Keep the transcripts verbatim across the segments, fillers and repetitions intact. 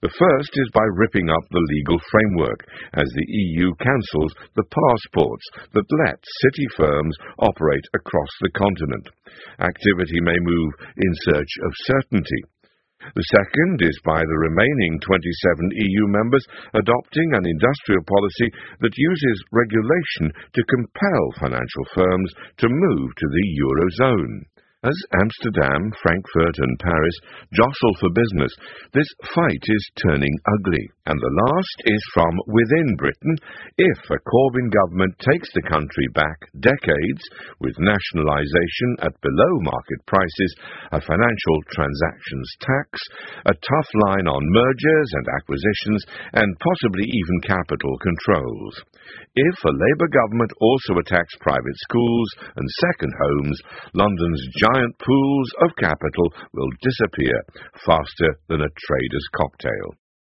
The first is by ripping up the legal framework, as the E U cancels the passports that let city firms operate across the continent. Activity may move in search of certainty. The second is by the remaining twenty-seven E U members adopting an industrial policy that uses regulation to compel financial firms to move to the Eurozone. As Amsterdam, Frankfurt and Paris jostle for business, this fight is turning ugly. And the last is from within Britain. If a Corbyn government takes the country back decades with nationalisation at below market prices, a financial transactions tax, a tough line on mergers and acquisitions, and possibly even capital controls. If a Labour government also attacks private schools and second homes, London's giant pools of capital will disappear faster than a trader's cocktail.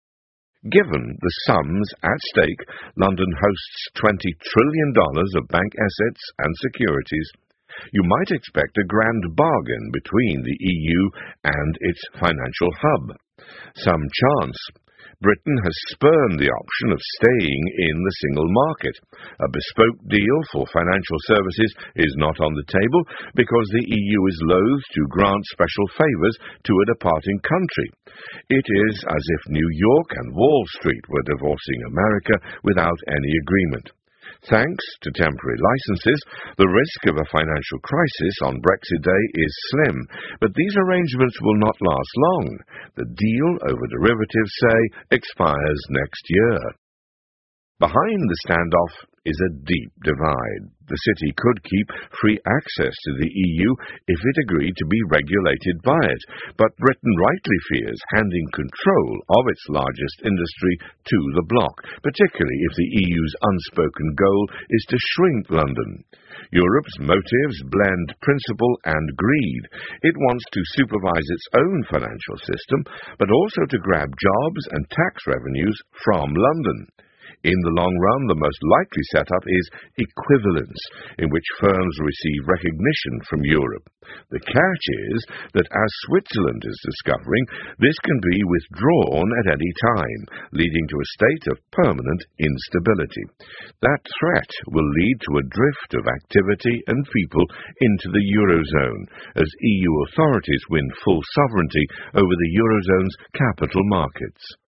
Given the sums at stake, London hosts twenty trillion dollars of bank assets and securities. You might expect a grand bargain between the E U and its financial hub. Some chance. Britain has spurned the option of staying in the single market. A bespoke deal for financial services is not on the table because the E U is loath to grant special favours to a departing country. It is as if New York and Wall Street were divorcing America without any agreement. Thanks to temporary licenses, the risk of a financial crisis on Brexit Day is slim, but these arrangements will not last long. The deal over derivatives, say, expires next year. Behind the standoff is a deep divide. The city could keep free access to the E U if it agreed to be regulated by it, but Britain rightly fears handing control of its largest industry to the bloc, particularly if the E U's unspoken goal is to shrink London. Europe's motives blend principle and greed. It wants to supervise its own financial system, but also to grab jobs and tax revenues from London. In the long run, the most likely setup is equivalence, in which firms receive recognition from Europe. The catch is that, as Switzerland is discovering, this can be withdrawn at any time, leading to a state of permanent instability. That threat will lead to a drift of activity and people into the Eurozone, as E U authorities win full sovereignty over the Eurozone's capital markets.